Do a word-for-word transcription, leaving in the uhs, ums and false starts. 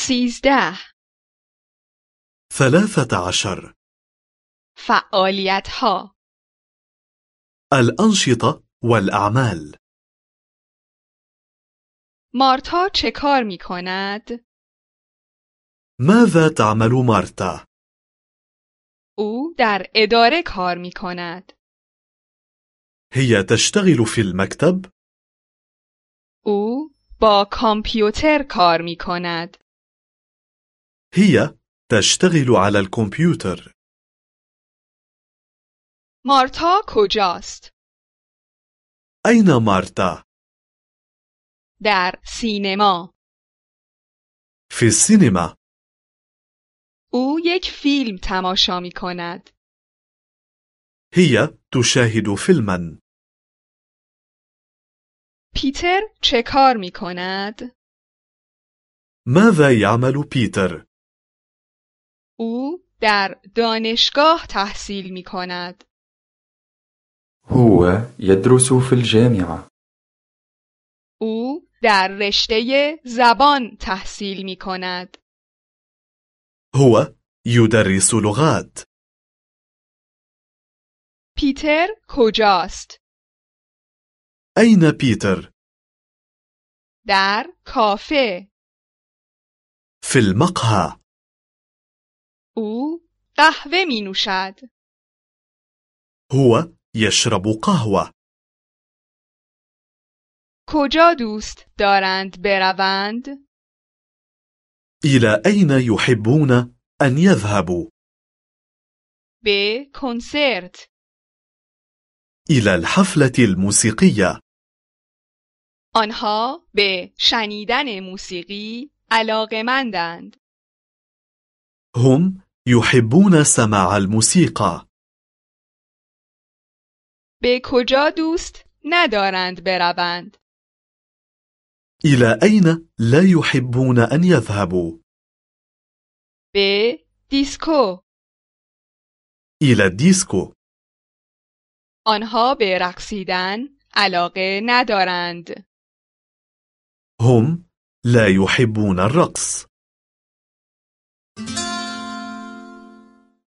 سیزده. ثلاثة عشر. فعالیت ها. الأنشطة والأعمال. مارتا چه کار می کند؟ ماذا تعمل مارتا؟ او در اداره کار می کند. هي تشتغل في المكتب. او با کامپیوتر کار می کند. هي تشتغل على الكمبيوتر. مارتا کجاست؟ أين مارتا؟ در سینما. في السينما. او یک فیلم تماشا می کند. هي تشاهد فيلما. پیتر چه کار می کند؟ ماذا يعمل بيتر؟ او در دانشگاه تحصیل می کند. هو يدرس في الجامعة. او در رشته زبان تحصیل می کند. هو يدرس لغات. پیتر کجاست؟ أين بيتر؟ در کافه. في المقهى. او قهوه می نوشد. هو يشرب قهوة. کجا دوست دارند بروند؟ إلى أين يحبون أن يذهبوا؟ به کنسرت. إلى الحفلة الموسيقية. آنها به شنیدن موسیقی علاقه‌مندند. هم يحبون سماع الموسيقى. به کجا دوست ندارند بروند؟ إلى أين لا يحبون أن يذهبوا؟ به دیسکو. إلى الديسكو. آنها به رقصیدن علاقه ندارند. هم لا يحبون الرقص.